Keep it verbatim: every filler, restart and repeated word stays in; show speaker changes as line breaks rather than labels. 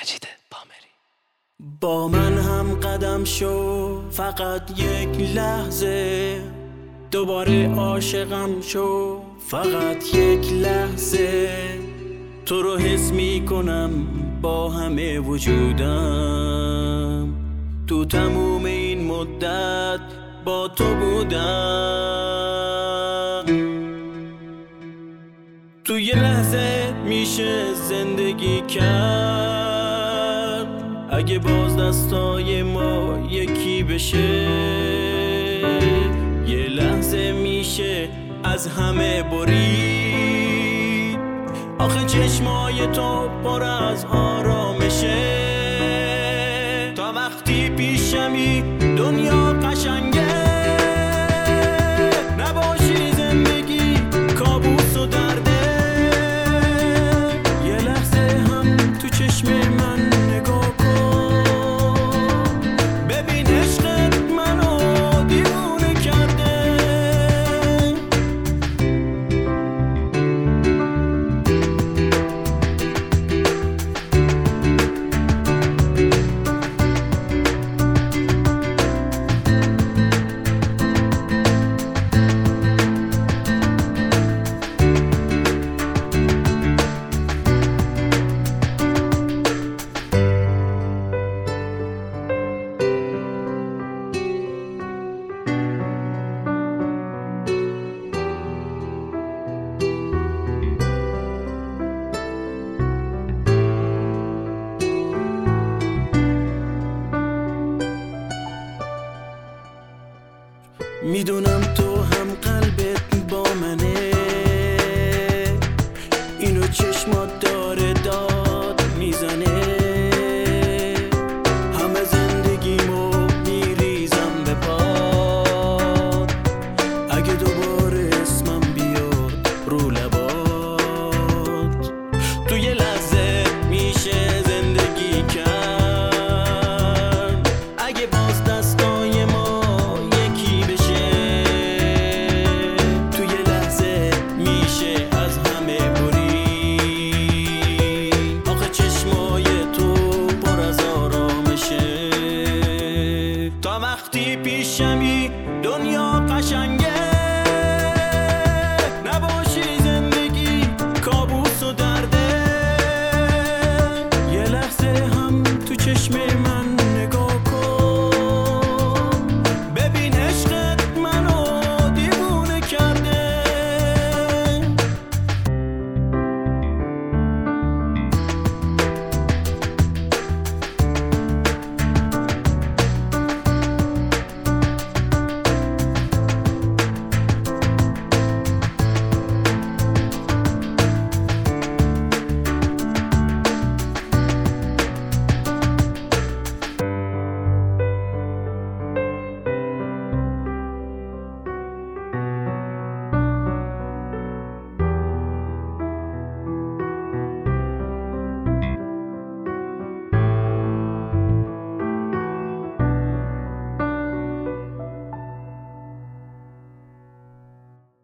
مجید پامری.
با من هم قدم شو فقط یک لحظه، دوباره عاشقم شو فقط یک لحظه. تو رو حس می کنم با همه وجودم، تو تموم این مدت با تو بودم. تو یه لحظه میشه زندگی کرد، اگه باز دستای ما یکی بشه. یه لحظه میشه از همه برید، آخه چشمای تو پر از آرامشه. تا وقتی پیشمی دنیا قشنگه، نباشی زندگی کابوس و درده. یه لحظه هم تو چشم من نگاه کن، ببین عشقت منو دیوونه کرده. میدونم تو